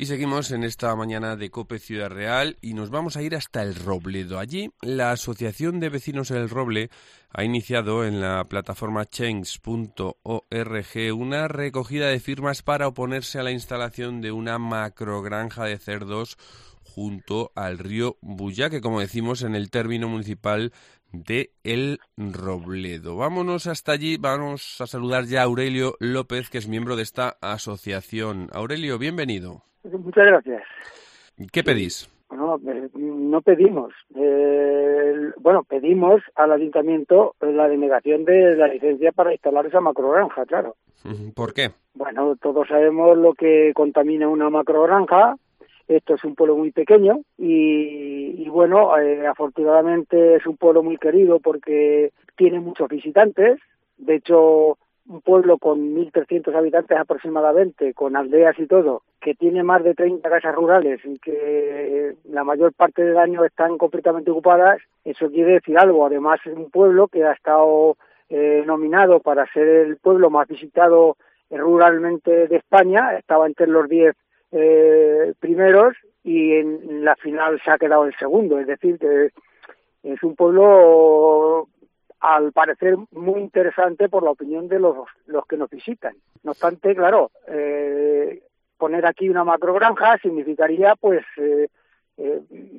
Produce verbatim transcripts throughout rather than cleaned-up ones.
Y seguimos en esta mañana de COPE Ciudad Real y nos vamos a ir hasta El Robledo. Allí, la Asociación de Vecinos El Roble ha iniciado en la plataforma change punto org una recogida de firmas para oponerse a la instalación de una macrogranja de cerdos junto al río Bulla, que como decimos en el término municipal de El Robledo. Vámonos hasta allí, vamos a saludar ya a Aurelio López, que es miembro de esta asociación. Aurelio, bienvenido. Muchas gracias. ¿Qué pedís? No, no pedimos. Eh, bueno, pedimos al ayuntamiento la denegación de la licencia para instalar esa macrogranja, claro. ¿Por qué? Bueno, todos sabemos lo que contamina una macrogranja. Esto es un pueblo muy pequeño y, y bueno, eh, afortunadamente es un pueblo muy querido porque tiene muchos visitantes. De hecho, un pueblo con mil trescientos habitantes aproximadamente, con aldeas y todo, que tiene más de treinta casas rurales y que la mayor parte del año están completamente ocupadas, eso quiere decir algo. Además, es un pueblo que ha estado eh, nominado para ser el pueblo más visitado eh, ruralmente de España, estaba entre los diez eh, primeros y en la final se ha quedado el segundo, es decir, que es un pueblo al parecer muy interesante por la opinión de los, los que nos visitan. No obstante, claro, eh, poner aquí una macrogranja significaría pues eh, eh,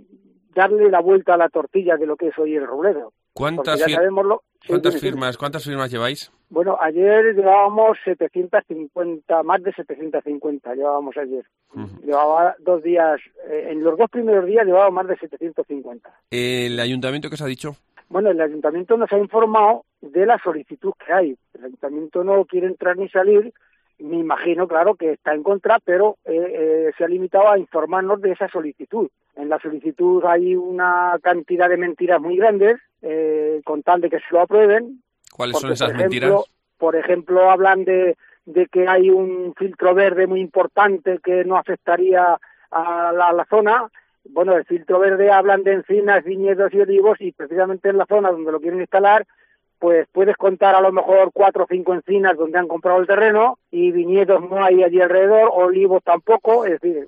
darle la vuelta a la tortilla de lo que es hoy El Robledo. ¿Cuántas, ya fir sabemos lo, ¿cuántas sí, firmas ¿Cuántas firmas lleváis? Bueno, ayer llevábamos setecientas cincuenta, más de setecientas cincuenta llevábamos ayer. Uh-huh. Llevaba dos días, eh, en los dos primeros días llevaba más de setecientos cincuenta. ¿El ayuntamiento qué os ha dicho? Bueno, el ayuntamiento nos ha informado de la solicitud que hay. El ayuntamiento no quiere entrar ni salir, me imagino, claro, que está en contra, pero eh, eh, se ha limitado a informarnos de esa solicitud. En la solicitud hay una cantidad de mentiras muy grandes, eh, con tal de que se lo aprueben. ¿Cuáles Porque, son esas por ejemplo, mentiras? Por ejemplo, hablan de, de que hay un filtro verde muy importante que no afectaría a la, a la zona. Bueno, el filtro verde hablan de encinas, viñedos y olivos, y precisamente en la zona donde lo quieren instalar, pues puedes contar a lo mejor cuatro o cinco encinas donde han comprado el terreno, y viñedos no hay allí alrededor, olivos tampoco, es decir,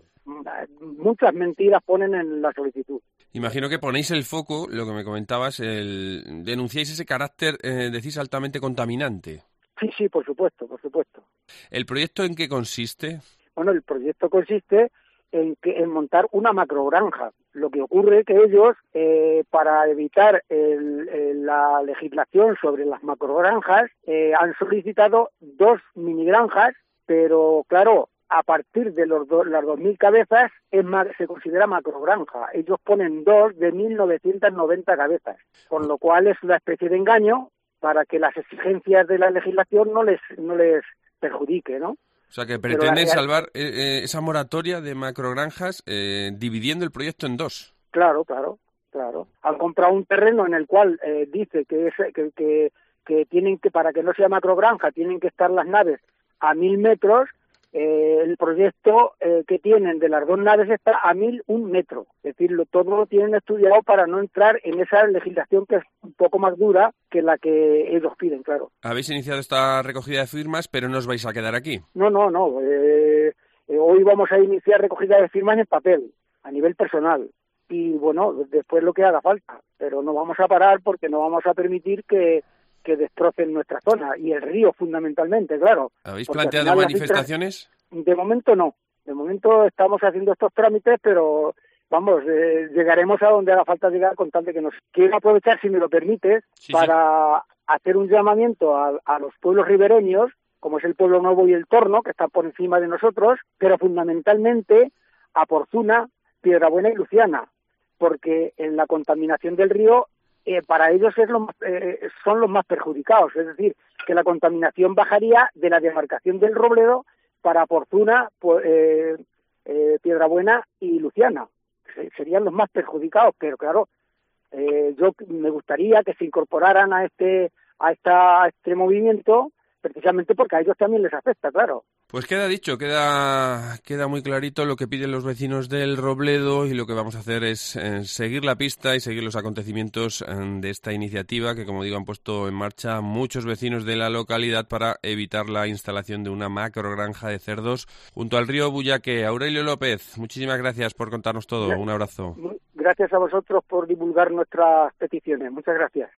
muchas mentiras ponen en la solicitud. Imagino que ponéis el foco, lo que me comentabas, el denunciáis ese carácter, eh, decís, altamente contaminante. Sí, sí, por supuesto, por supuesto. ¿El proyecto en qué consiste? Bueno, el proyecto consiste en, que, en montar una macrogranja. Lo que ocurre es que ellos, eh, para evitar el, el, la legislación sobre las macrogranjas, eh, han solicitado dos minigranjas, pero claro, a partir de los do, las dos mil cabezas es más, se considera macrogranja. Ellos ponen dos de mil novecientas noventa cabezas, con lo cual es una especie de engaño para que las exigencias de la legislación no les no les perjudique, ¿no? O sea, que pretenden salvar eh, eh, esa moratoria de macrogranjas eh, dividiendo el proyecto en dos. Claro, claro, claro. Han comprado un terreno en el cual eh, dice que, es, que, que, que tienen que, para que no sea macrogranja, tienen que estar las naves a mil metros. Eh, el proyecto eh, que tienen de las dos naves está a mil un metro. Es decir, lo, todo lo tienen estudiado para no entrar en esa legislación que es un poco más dura que la que ellos piden, claro. Habéis iniciado esta recogida de firmas, pero no os vais a quedar aquí. No, no, no. Eh, eh, hoy vamos a iniciar recogida de firmas en papel, a nivel personal. Y bueno, después lo que haga falta. Pero no vamos a parar porque no vamos a permitir que que destrocen nuestra zona, y el río fundamentalmente, claro. ¿Habéis planteado manifestaciones? De momento no. De momento estamos haciendo estos trámites, pero vamos, eh, llegaremos a donde haga falta llegar con tal de que nos... Quiero aprovechar, si me lo permites, sí, para sí. hacer un llamamiento a, a los pueblos ribereños, como es el Pueblo Nuevo y el Torno, que están por encima de nosotros, pero fundamentalmente a Porzuna, Piedrabuena y Luciana, porque en la contaminación del río Eh, para ellos es lo más, eh, son los más perjudicados, es decir, que la contaminación bajaría de la demarcación del Robledo para Porzuna, pues, eh, eh, Piedrabuena y Luciana. Serían los más perjudicados, pero claro, eh, yo me gustaría que se incorporaran a este a, esta, a este movimiento, precisamente porque a ellos también les afecta, claro. Pues queda dicho, queda, queda muy clarito lo que piden los vecinos del Robledo, y lo que vamos a hacer es eh, seguir la pista y seguir los acontecimientos eh, de esta iniciativa que, como digo, han puesto en marcha muchos vecinos de la localidad para evitar la instalación de una macrogranja de cerdos junto al río Buyaque. Aurelio López, muchísimas gracias por contarnos todo. Un abrazo. Gracias a vosotros por divulgar nuestras peticiones. Muchas gracias.